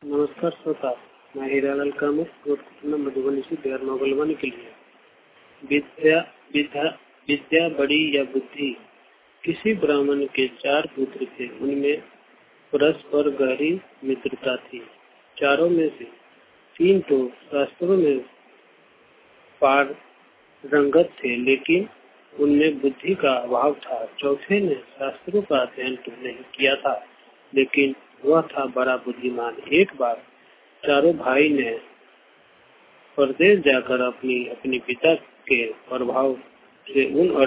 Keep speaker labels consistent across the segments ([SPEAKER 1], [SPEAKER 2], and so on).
[SPEAKER 1] नमस्कार श्रोता, मैं हीरालाल कामत मधुबनी से बिहार मोगलवानी के लिए विद्या विद्या विद्या बड़ी या बुद्धि। किसी ब्राह्मण के 4 पुत्र थे। उनमें परस्पर गहरी मित्रता थी। चारों में से 3 तो शास्त्रों में पारंगत थे, लेकिन उनमें बुद्धि का अभाव था। चौथे ने शास्त्रों का अध्ययन तो नहीं किया था, लेकिन वह था बड़ा बुद्धिमान। एक बार चारों भाई ने परदेश जाकर अपने पिता के प्रभाव से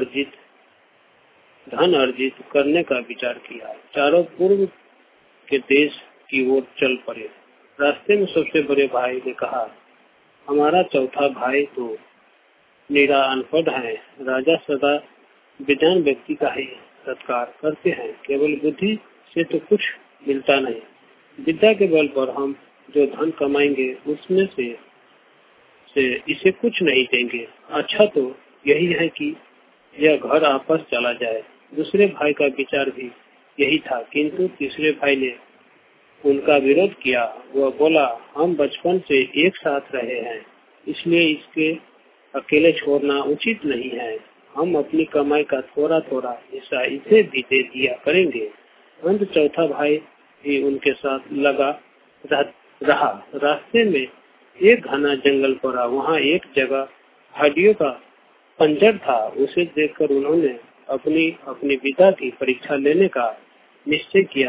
[SPEAKER 1] धन अर्जित करने का विचार किया। चारों पूर्व के देश की ओर चल पड़े। रास्ते में सबसे बड़े भाई ने कहा, हमारा चौथा भाई तो निरा अनपढ़ है। राजा सदा विद्वान व्यक्ति का ही सत्कार करते हैं, केवल बुद्धि से तो कुछ मिलता नहीं। विद्या के बल पर हम जो धन कमाएंगे उसमें से इसे कुछ नहीं देंगे। अच्छा तो यही है कि यह घर आपस चला जाए। दूसरे भाई का विचार भी यही था, किंतु तीसरे भाई ने उनका विरोध किया। वह बोला, हम बचपन से एक साथ रहे हैं, इसलिए इसके अकेले छोड़ना उचित नहीं है। हम अपनी कमाई का थोड़ा थोड़ा हिस्सा इसे भी दे दिया करेंगे। अंत चौथा भाई भी उनके साथ लगा रहा। रास्ते में एक घना जंगल पड़ा। वहाँ एक जगह हड्डियों का पंजर था। उसे देखकर उन्होंने अपनी पिता की परीक्षा लेने का निश्चय किया।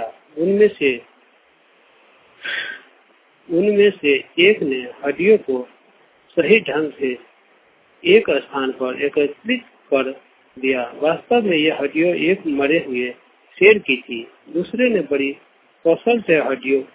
[SPEAKER 1] उनमें से एक ने हड्डियों को सही ढंग से एक स्थान पर एकत्रित कर दिया। वास्तव में यह हड्डियां एक मरे हुए शेर की थी। दूसरे ने बड़ी कौशल से हड्डियों